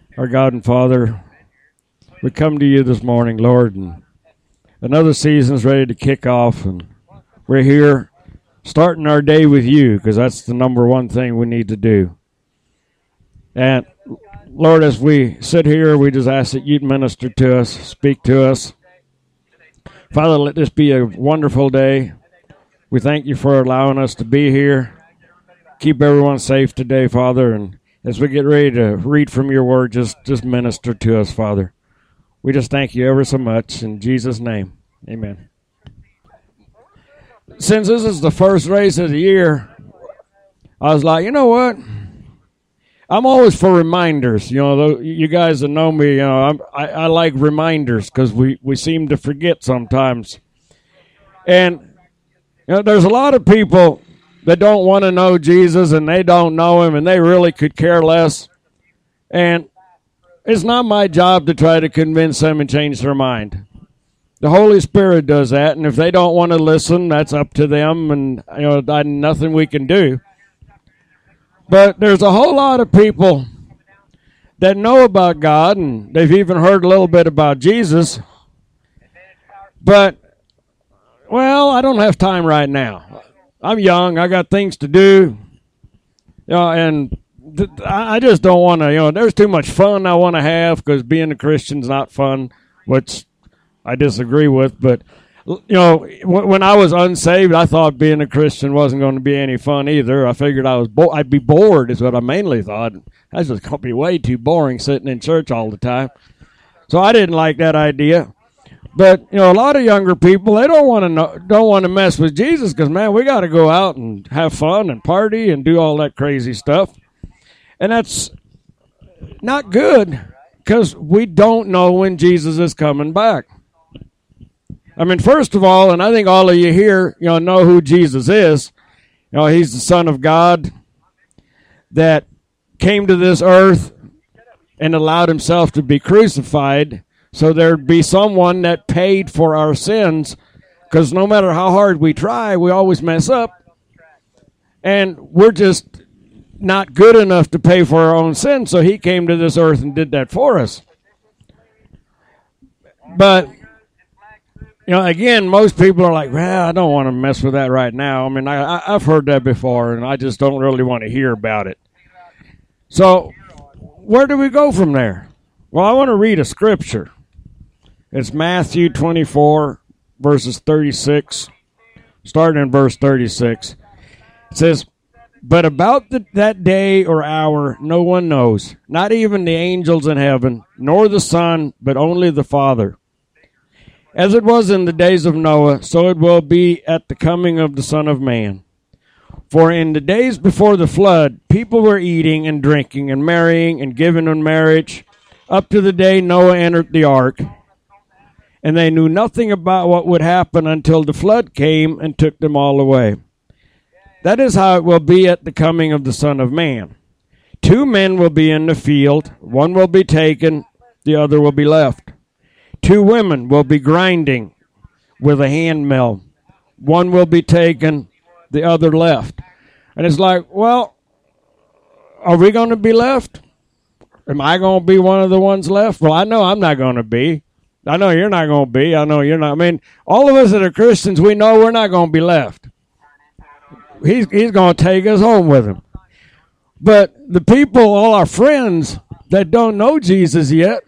Our God and Father, we come to you this morning, Lord, and another season's ready to kick off, and we're here starting our day with you because that's the number one thing we need to do. And Lord, as we sit here, we just ask that you'd minister to us, speak to us. Father, let this be a wonderful day. We thank you for allowing us to be here. Keep everyone safe today, Father, and as we get ready to read from your word, just minister to us, Father. We just thank you ever so much. In Jesus' name, amen. Since this is the first race of the year, I was like, you know what? I'm always for reminders. You know, you guys that know me, you know, I like reminders because we seem to forget sometimes. And you know, there's a lot of people that don't want to know Jesus and they don't know him and they really could care less. And it's not my job to try to convince them and change their mind. The Holy Spirit does that, and if they don't want to listen, that's up to them, and you know, nothing we can do. But there's a whole lot of people that know about God, and they've even heard a little bit about Jesus. But, well, I don't have time right now. I'm young. I got things to do. You know, and I just don't want to, you know, there's too much fun I want to have because being a Christian's not fun, which I disagree with. But, you know, when I was unsaved, I thought being a Christian wasn't going to be any fun either. I figured I'd be bored is what I mainly thought. That's just going to be way too boring sitting in church all the time. So I didn't like that idea. But, you know, a lot of younger people, they don't want to mess with Jesus because, man, we got to go out and have fun and party and do all that crazy stuff. And that's not good because we don't know when Jesus is coming back. I mean, first of all, and I think all of you here, you know who Jesus is. You know, he's the Son of God that came to this earth and allowed himself to be crucified so there'd be someone that paid for our sins, because no matter how hard we try, we always mess up. And we're just not good enough to pay for our own sins, so he came to this earth and did that for us. But, you know, again, most people are like, well, I don't want to mess with that right now. I mean, I've heard that before, and I just don't really want to hear about it. So where do we go from there? Well, I want to read a scripture. It's Matthew 24, verses 36, starting in verse 36. It says, "But about that day or hour no one knows, not even the angels in heaven, nor the Son, but only the Father. As it was in the days of Noah, so it will be at the coming of the Son of Man. For in the days before the flood, people were eating and drinking and marrying and giving in marriage, up to the day Noah entered the ark. And they knew nothing about what would happen until the flood came and took them all away. That is how it will be at the coming of the Son of Man. 2 men will be in the field, one will be taken, the other will be left. 2 women will be grinding with a hand mill, one will be taken, the other left." And it's like, well, are we going to be left? Am I going to be one of the ones left? Well, I know I'm not going to be. I know you're not going to be. I know you're not. I mean, all of us that are Christians, we know we're not going to be left. He's going to take us home with him. But the people, all our friends that don't know Jesus yet,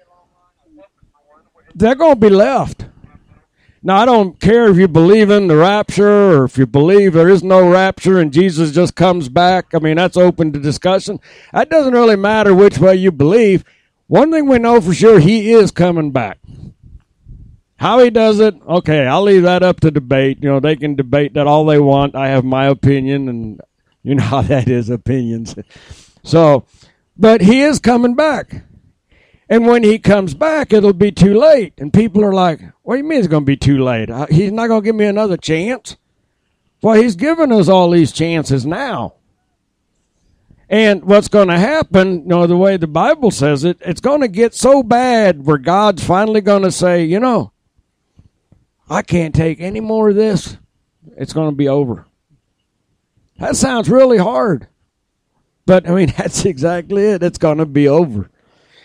they're going to be left. Now, I don't care if you believe in the rapture or if you believe there is no rapture and Jesus just comes back. I mean, that's open to discussion. That doesn't really matter which way you believe. One thing we know for sure, he is coming back. How he does it, okay, I'll leave that up to debate. You know, they can debate that all they want. I have my opinion, and you know how that is, opinions. So, but he is coming back. And when he comes back, it'll be too late. And people are like, what do you mean it's going to be too late? He's not going to give me another chance? Well, he's given us all these chances now. And what's going to happen, you know, the way the Bible says it, it's going to get so bad where God's finally going to say, you know, I can't take any more of this. It's going to be over. That sounds really hard. But, I mean, that's exactly it. It's going to be over.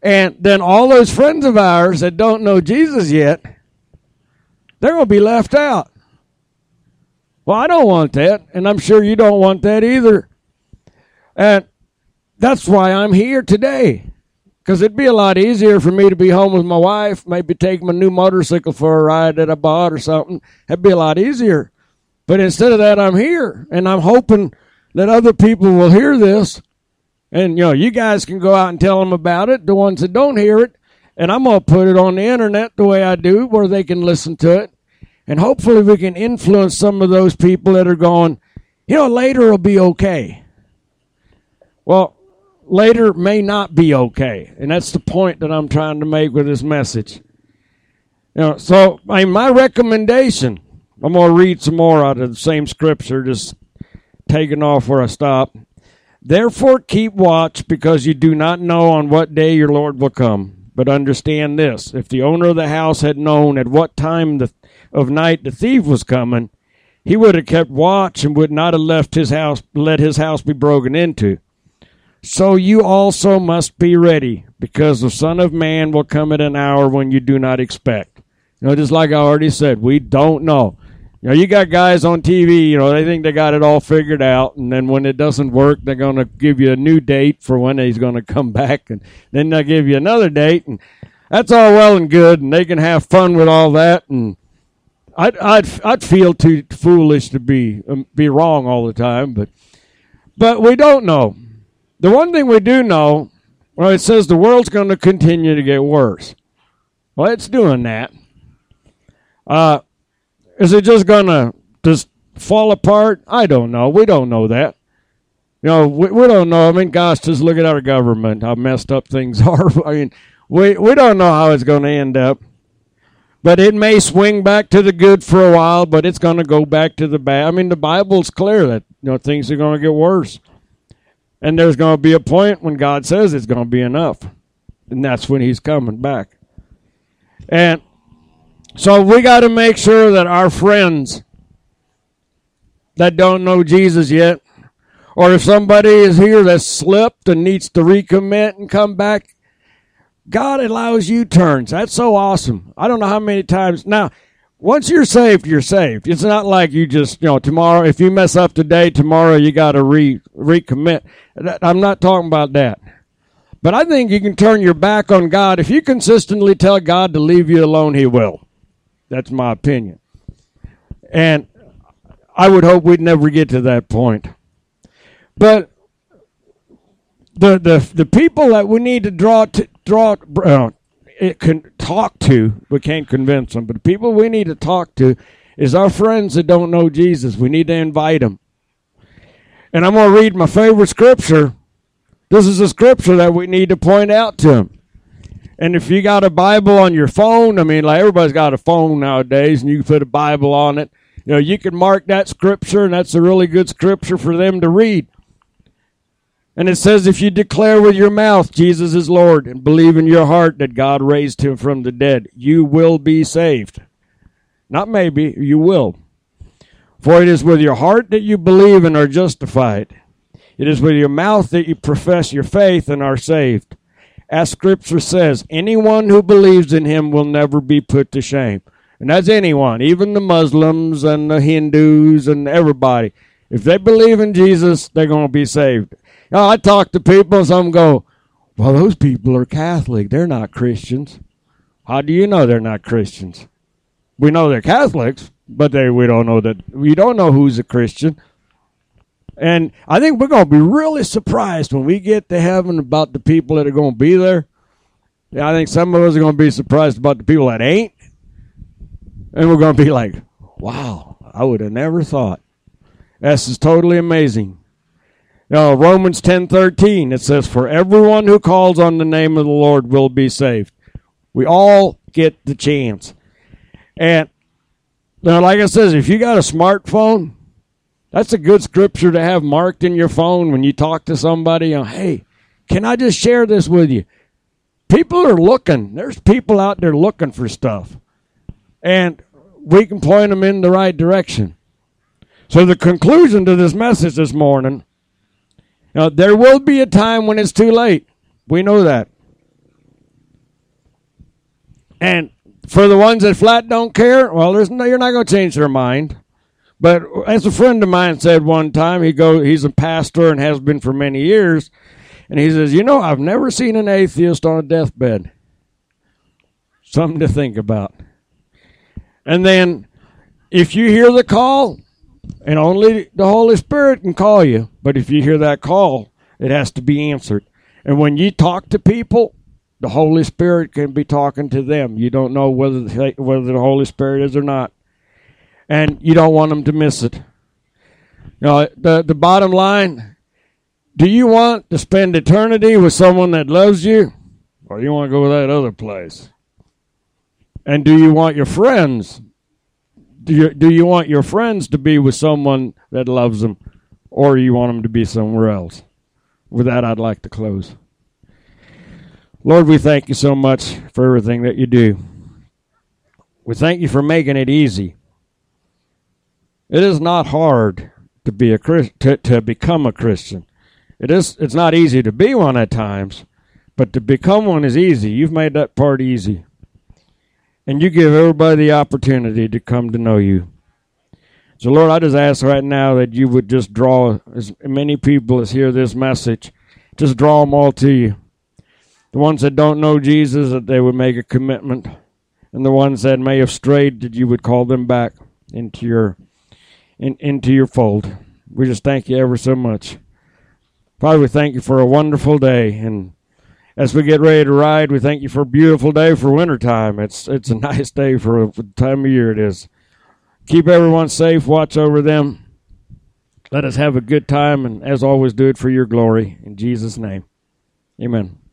And then all those friends of ours that don't know Jesus yet, they're going to be left out. Well, I don't want that, and I'm sure you don't want that either. And that's why I'm here today, because it'd be a lot easier for me to be home with my wife, maybe take my new motorcycle for a ride that I bought or something. That'd be a lot easier. But instead of that, I'm here, and I'm hoping that other people will hear this. And, you guys can go out and tell them about it, the ones that don't hear it. And I'm going to put it on the internet the way I do, where they can listen to it. And hopefully we can influence some of those people that are going, later it'll be okay. Well, later may not be okay. And that's the point that I'm trying to make with this message. So my recommendation, I'm going to read some more out of the same scripture, just taking off where I stopped. Therefore keep watch, because you do not know on what day your Lord will come. But understand this, if the owner of the house had known at what time of night the thief was coming, he would have kept watch and would not have let his house be broken into. So you also must be ready, because the Son of Man will come at an hour when you do not expect. Just like I already said, we don't know. You got guys on TV, they think they got it all figured out, and then when it doesn't work, they're going to give you a new date for when he's going to come back, and then they'll give you another date, and that's all well and good, and they can have fun with all that, and I'd feel too foolish to be wrong all the time, but we don't know. The one thing we do know, it says the world's going to continue to get worse. Well, it's doing that. Is it just going to just fall apart? I don't know. We don't know that. We don't know. Gosh, just look at our government, how messed up things are. We don't know how it's going to end up. But it may swing back to the good for a while, but it's going to go back to the bad. The Bible's clear that things are going to get worse. And there's going to be a point when God says it's going to be enough. And that's when he's coming back. And so we got to make sure that our friends that don't know Jesus yet, or if somebody is here that's slipped and needs to recommit and come back, God allows U-turns. That's so awesome. I don't know how many times. Now, once you're saved, you're saved. It's not like you just, tomorrow, if you mess up today, tomorrow you got to recommit. I'm not talking about that. But I think you can turn your back on God. If you consistently tell God to leave you alone, he will. That's my opinion. And I would hope we'd never get to that point. But the people that we need to talk to, we can't convince them, but the people we need to talk to is our friends that don't know Jesus. We need to invite them. And I'm going to read my favorite scripture. This is a scripture that we need to point out to them. And if you got a Bible on your phone, like everybody's got a phone nowadays, and you can put a Bible on it. You can mark that scripture, and that's a really good scripture for them to read. And it says, if you declare with your mouth Jesus is Lord and believe in your heart that God raised him from the dead, you will be saved. Not maybe, you will. For it is with your heart that you believe and are justified. It is with your mouth that you profess your faith and are saved. As Scripture says, anyone who believes in him will never be put to shame. And that's anyone, even the Muslims and the Hindus and everybody. If they believe in Jesus, they're going to be saved. I talk to people, and some go, well, those people are Catholic. They're not Christians. How do you know they're not Christians? We know they're Catholics, but we don't know that. We don't know who's a Christian. And I think we're going to be really surprised when we get to heaven about the people that are going to be there. I think some of us are going to be surprised about the people that ain't. And we're going to be like, wow, I would have never thought. This is totally amazing. Romans 10:13, it says, for everyone who calls on the name of the Lord will be saved. We all get the chance. And now, like I said, if you got a smartphone, that's a good scripture to have marked in your phone when you talk to somebody. Hey, can I just share this with you? People are looking. There's people out there looking for stuff. And we can point them in the right direction. So the conclusion to this message this morning, there will be a time when it's too late. We know that. And for the ones that flat don't care, well, you're not going to change their mind. But as a friend of mine said one time, he's a pastor and has been for many years, and he says, I've never seen an atheist on a deathbed. Something to think about. And then, if you hear the call, and only the Holy Spirit can call you, but if you hear that call, it has to be answered. And when you talk to people, the Holy Spirit can be talking to them. You don't know whether the Holy Spirit is or not. And you don't want them to miss it. The bottom line, do you want to spend eternity with someone that loves you? Or you want to go to that other place? And do you want your friends? Do you want your friends to be with someone that loves them? Or do you want them to be somewhere else? With that, I'd like to close. Lord, we thank you so much for everything that you do. We thank you for making it easy. It is not hard to be to become a Christian. It's not easy to be one at times, but to become one is easy. You've made that part easy. And you give everybody the opportunity to come to know you. So, Lord, I just ask right now that you would just draw as many people as hear this message. Just draw them all to you. The ones that don't know Jesus, that they would make a commitment. And the ones that may have strayed, that you would call them back into your fold. We just thank you ever so much. Father, we thank you for a wonderful day. And as we get ready to ride, we thank you for a beautiful day for wintertime. It's a nice day for the time of year it is. Keep everyone safe. Watch over them. Let us have a good time. And as always, do it for your glory. In Jesus' name, amen.